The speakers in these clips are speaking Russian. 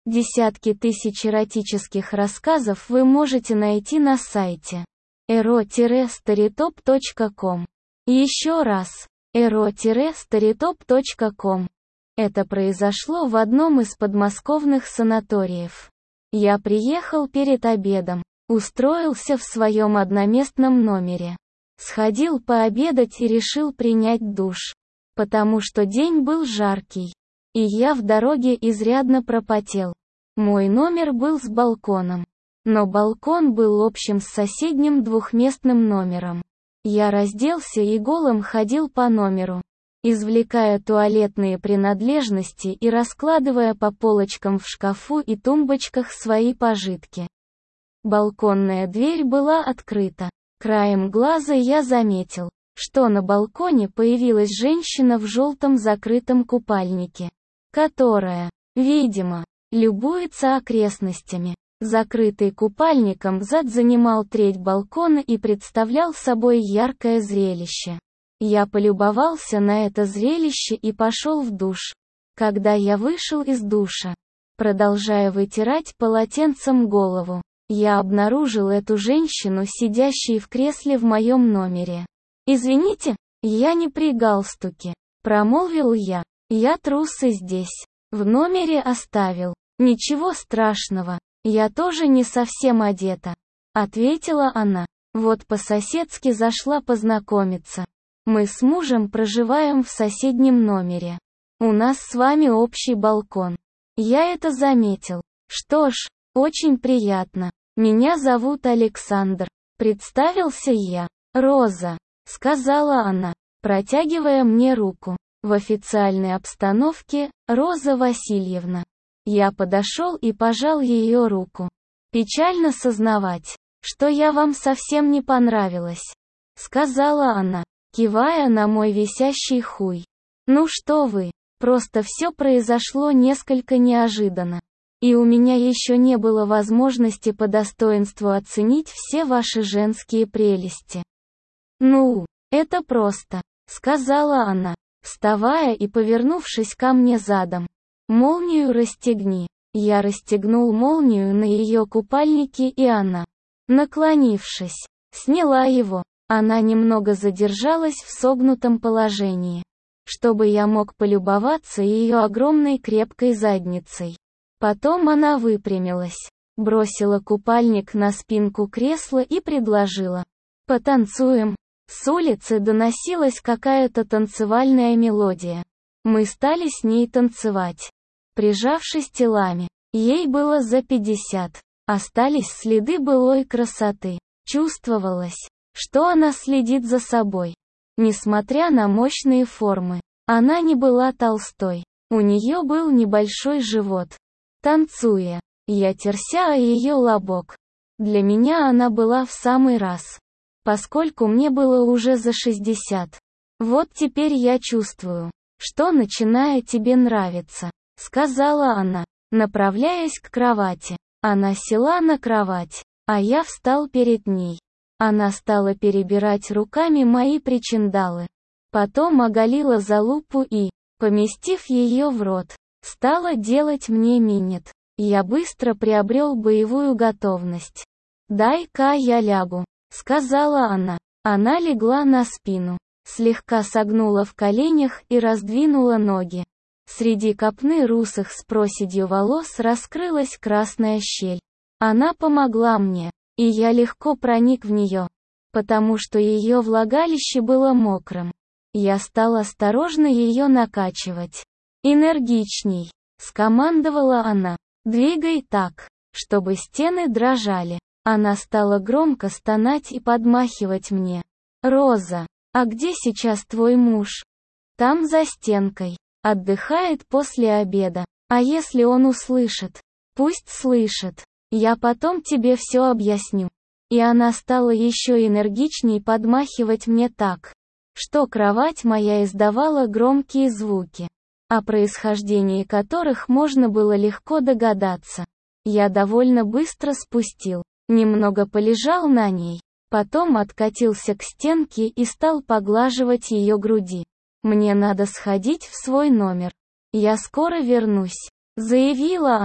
Десятки тысяч эротических рассказов вы можете найти на сайте ero-storytop.com. Еще раз, ero-storytop.com. Это произошло в одном из подмосковных санаториев. Я приехал перед обедом, устроился в своем одноместном номере. Сходил пообедать и решил принять душ. Потому что день был жаркий. И я в дороге изрядно пропотел. Мой номер был с балконом. Но балкон был общим с соседним двухместным номером. Я разделся и голым ходил по номеру, извлекая туалетные принадлежности и раскладывая по полочкам в шкафу и тумбочках свои пожитки. Балконная дверь была открыта. Краем глаза я заметил, что на балконе появилась женщина в желтом закрытом купальнике, которая, видимо, любуется окрестностями. Закрытый купальником зад занимал треть балкона и представлял собой яркое зрелище. Я полюбовался на это зрелище и пошел в душ. Когда я вышел из душа, продолжая вытирать полотенцем голову, я обнаружил эту женщину, сидящей в кресле в моем номере. «Извините, я не при галстуке», — промолвил я. «Я трусы здесь, в номере оставил. Ничего страшного, я тоже не совсем одета», — ответила она. «Вот по-соседски зашла познакомиться. Мы с мужем проживаем в соседнем номере. У нас с вами общий балкон. Я это заметил. Что ж, очень приятно. Меня зовут Александр», — представился я. «Роза», — сказала она, протягивая мне руку. В официальной обстановке, Роза Васильевна. Я подошел и пожал ее руку. «Печально сознавать, что я вам совсем не понравилась», — сказала она, кивая на мой висящий хуй. «Ну что вы, просто все произошло несколько неожиданно. И у меня еще не было возможности по достоинству оценить все ваши женские прелести». «Ну, это просто», — сказала она, вставая и повернувшись ко мне задом. «Молнию расстегни». Я расстегнул молнию на ее купальнике, и она, наклонившись, сняла его. Она немного задержалась в согнутом положении, чтобы я мог полюбоваться ее огромной крепкой задницей. Потом она выпрямилась, бросила купальник на спинку кресла и предложила: «Потанцуем». С улицы доносилась какая-то танцевальная мелодия. Мы стали с ней танцевать, прижавшись телами. Ей было за 50. Остались следы былой красоты. Чувствовалось, что она следит за собой. Несмотря на мощные формы, она не была толстой. У нее был небольшой живот. Танцуя, я терся о ее лобок. Для меня она была в самый раз, поскольку мне было уже за 60. «Вот теперь я чувствую, что начинает тебе нравиться», — сказала она, направляясь к кровати. Она села на кровать, а я встал перед ней. Она стала перебирать руками мои причиндалы. Потом оголила залупу и, поместив ее в рот, стала делать мне минет. Я быстро приобрел боевую готовность. «Дай-ка я лягу», — сказала она. Она легла на спину, слегка согнула в коленях и раздвинула ноги. Среди копны русых с проседью волос раскрылась красная щель. Она помогла мне, и я легко проник в нее, потому что ее влагалище было мокрым. Я стал осторожно ее накачивать. «Энергичней», — скомандовала она. «Двигай так, чтобы стены дрожали». Она стала громко стонать и подмахивать мне. «Роза, а где сейчас твой муж?» «Там за стенкой. Отдыхает после обеда. А если он услышит?» «Пусть слышит. Я потом тебе все объясню». И она стала еще энергичней подмахивать мне так, что кровать моя издавала громкие звуки, о происхождении которых можно было легко догадаться. Я довольно быстро спустил, немного полежал на ней, потом откатился к стенке и стал поглаживать ее груди. «Мне надо сходить в свой номер. Я скоро вернусь», — заявила она.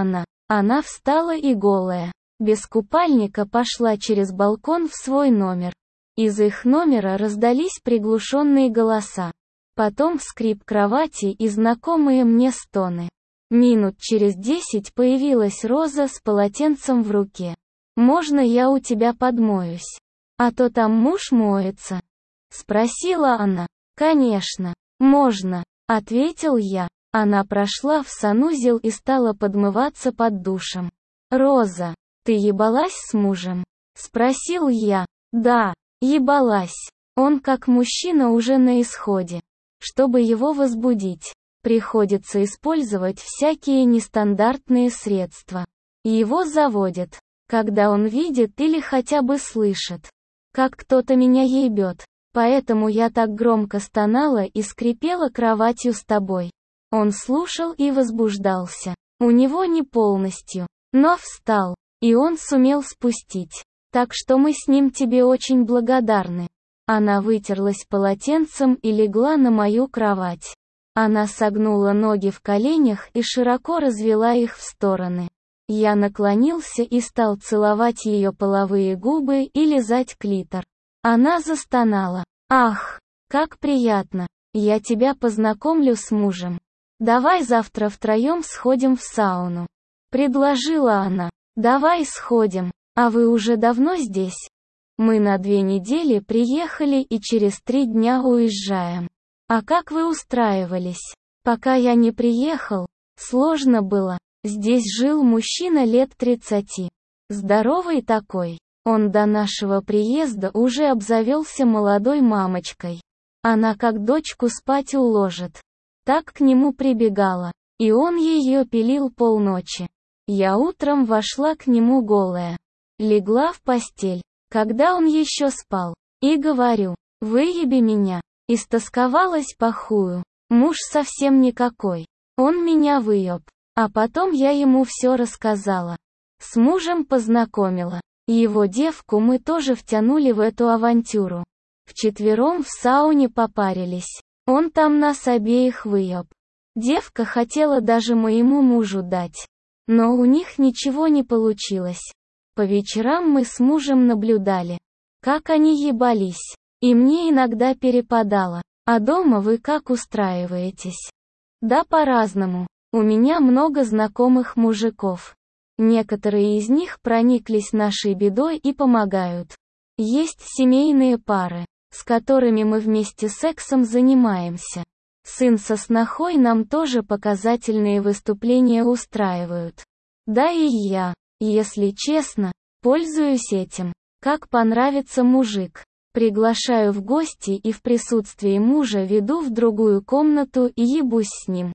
Она встала и голая, без купальника пошла через балкон в свой номер. Из их номера раздались приглушенные голоса. Потом скрип кровати и знакомые мне стоны. Минут через 10 появилась Роза с полотенцем в руке. «Можно я у тебя подмоюсь? А то там муж моется?» Спросила она. «Конечно, можно», ответил я. Она прошла в санузел и стала подмываться под душем. «Роза, ты ебалась с мужем?» Спросил я. «Да, ебалась. Он как мужчина уже на исходе. Чтобы его возбудить, приходится использовать всякие нестандартные средства. Его заводят, когда он видит или хотя бы слышит, как кто-то меня ебет. Поэтому я так громко стонала и скрипела кроватью с тобой». Он слушал и возбуждался. У него не полностью, но встал, и он сумел спустить. Так что мы с ним тебе очень благодарны. Она вытерлась полотенцем и легла на мою кровать. Она согнула ноги в коленях и широко развела их в стороны. Я наклонился и стал целовать ее половые губы и лизать клитор. Она застонала. «Ах, как приятно! Я тебя познакомлю с мужем. Давай завтра втроем сходим в сауну», — предложила она. «Давай сходим. А вы уже давно здесь?» «Мы на 2 недели приехали и через 3 дня уезжаем». «А как вы устраивались?» «Пока я не приехал, сложно было. Здесь жил мужчина лет 30. Здоровый такой. Он до нашего приезда уже обзавелся молодой мамочкой. Она как дочку спать уложит. Так к нему прибегала. И он ее пилил полночи. Я утром вошла к нему голая. Легла в постель, когда он еще спал. И говорю: «Выеби меня». Истосковалась по хую. Муж совсем никакой. Он меня выеб. А потом я ему все рассказала. С мужем познакомила. Его девку мы тоже втянули в эту авантюру. Вчетвером в сауне попарились. Он там нас обеих выеб. Девка хотела даже моему мужу дать. Но у них ничего не получилось. По вечерам мы с мужем наблюдали, как они ебались. И мне иногда перепадало. А дома вы как устраиваетесь? Да по-разному. У меня много знакомых мужиков. Некоторые из них прониклись нашей бедой и помогают. Есть семейные пары, с которыми мы вместе сексом занимаемся. Сын со снохой нам тоже показательные выступления устраивают. Да и я, если честно, пользуюсь этим. Как понравится мужик, приглашаю в гости и в присутствии мужа веду в другую комнату и ебусь с ним.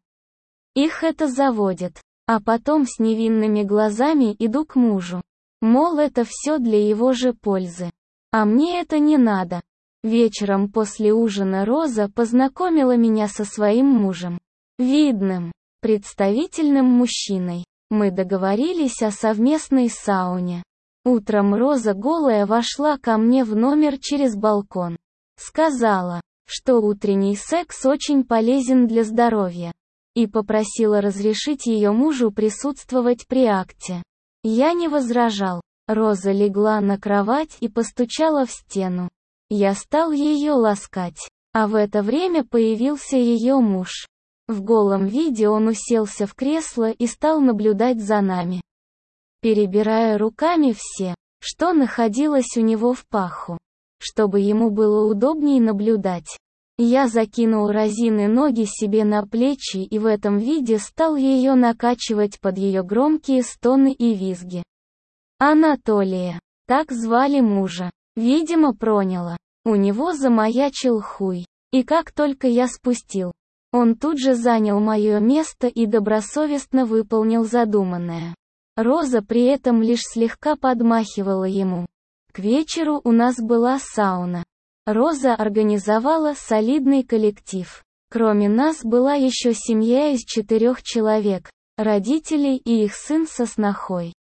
Их это заводит. А потом с невинными глазами иду к мужу. Мол, это все для его же пользы. А мне это не надо. Вечером после ужина Роза познакомила меня со своим мужем. Видным, представительным мужчиной. Мы договорились о совместной сауне. Утром Роза голая вошла ко мне в номер через балкон. Сказала, что утренний секс очень полезен для здоровья. И попросила разрешить ее мужу присутствовать при акте. Я не возражал. Роза легла на кровать и постучала в стену. Я стал ее ласкать. А в это время появился ее муж. В голом виде он уселся в кресло и стал наблюдать за нами, перебирая руками все, что находилось у него в паху, чтобы ему было удобнее наблюдать. Я закинул Розины ноги себе на плечи и в этом виде стал ее накачивать под ее громкие стоны и визги. Анатолия, так звали мужа, видимо проняло. У него замаячил хуй. И как только я спустил, он тут же занял мое место и добросовестно выполнил задуманное. Роза при этом лишь слегка подмахивала ему. К вечеру у нас была сауна. Роза организовала солидный коллектив. Кроме нас была еще семья из 4 человек, родителей и их сын со снохой,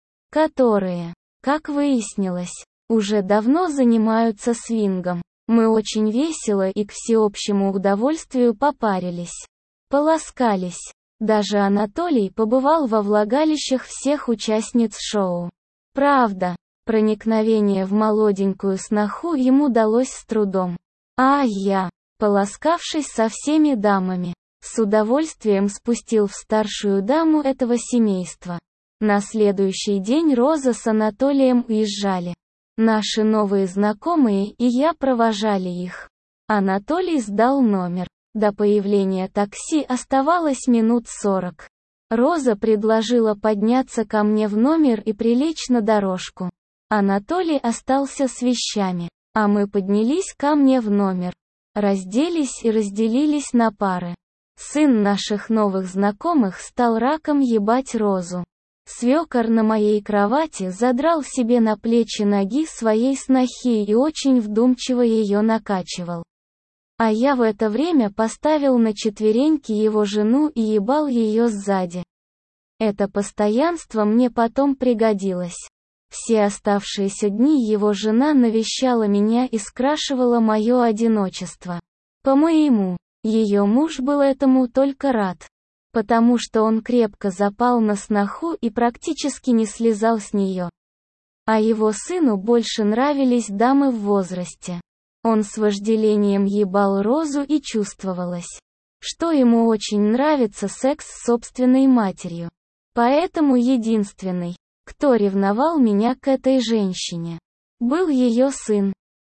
которые, как выяснилось, уже давно занимаются свингом. Мы очень весело и к всеобщему удовольствию попарились, поласкались. Даже Анатолий побывал во влагалищах всех участниц шоу. Правда, проникновение в молоденькую сноху ему далось с трудом. А я, поласкавшись со всеми дамами, с удовольствием спустил в старшую даму этого семейства. На следующий день Роза с Анатолием уезжали. Наши новые знакомые и я провожали их. Анатолий сдал номер. До появления такси оставалось минут 40. Роза предложила подняться ко мне в номер и прилечь на дорожку. Анатолий остался с вещами, а мы поднялись ко мне в номер. Разделись и разделились на пары. Сын наших новых знакомых стал раком ебать Розу. Свекор на моей кровати задрал себе на плечи ноги своей снохи и очень вдумчиво ее накачивал. А я в это время поставил на четвереньки его жену и ебал ее сзади. Это постоянство мне потом пригодилось. Все оставшиеся дни его жена навещала меня и скрашивала мое одиночество. По-моему, ее муж был этому только рад. Потому что он крепко запал на сноху и практически не слезал с нее. А его сыну больше нравились дамы в возрасте. Он с вожделением ебал Розу и чувствовалось, что ему очень нравится секс с собственной матерью. Поэтому единственный, кто ревновал меня к этой женщине, был ее сын.